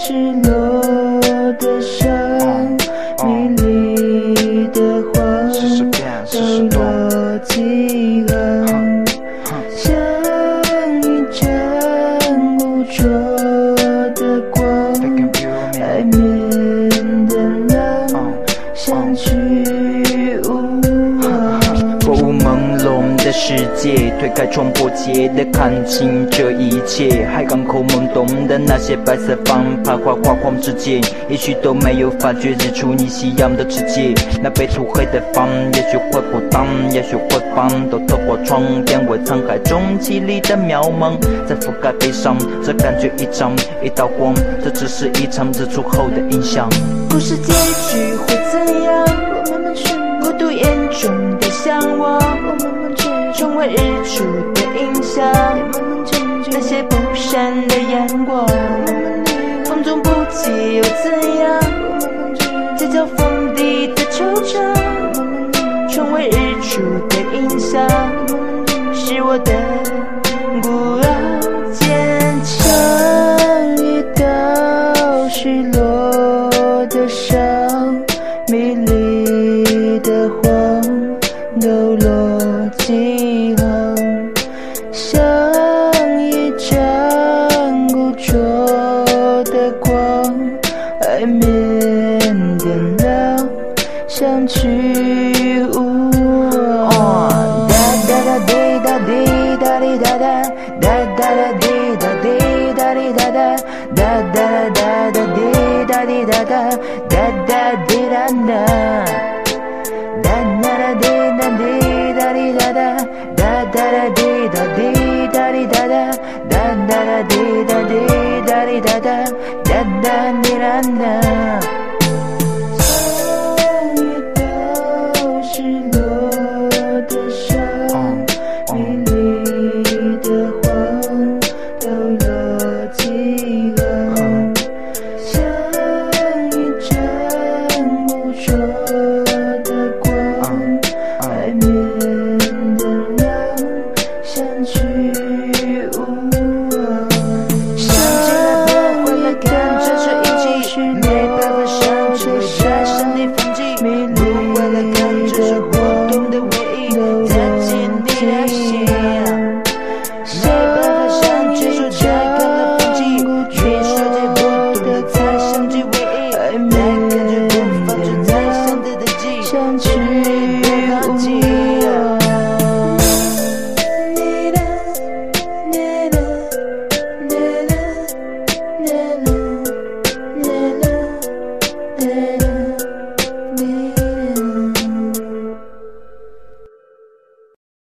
失落的伤，迷离的谎，抖落几行，像一盏污浊的光，海面的浪，相去无望。 过雾朦胧的世界，推开窗破街的看清这一切。海港口懵懂的那些白色帆徘徊画框之间，也许都没有发觉日出你夕阳的世界。那被涂黑的房，也许会破荡，也许会放，都透过窗边为沧海中凄厉的渺茫，在覆盖悲伤，这感觉一张一道光，这只是一场日出后的印象。 故事结局会怎样？我慢慢去孤独眼中的向往，我慢慢去成为日出的影像，那些不闪的阳光，风中不羁又怎样？街角封闭的球场，成为日出的影像，是我的孤傲坚强。一道失落的伤，迷离的谎，抖落几行，像一盏污浊的光，海面的浪，相去无望。哒哒哒滴哒滴哒滴哒哒，哒哒哒滴哒滴哒滴哒哒，哒哒哒哒滴哒滴哒哒，哒哒滴哒哒。哒哒哒滴哒滴哒滴哒哒，哒哒哒滴哒滴哒滴哒哒，哒哒哒滴哒滴哒滴哒哒，哒哒滴哒哒。像一道失落的伤，迷离的谎，抖落几行，像一盏污浊的光，海面的浪，相去无望。像一道失落的伤，迷离的谎，抖落几行，像一盏污浊的光，海面的浪，相去无望。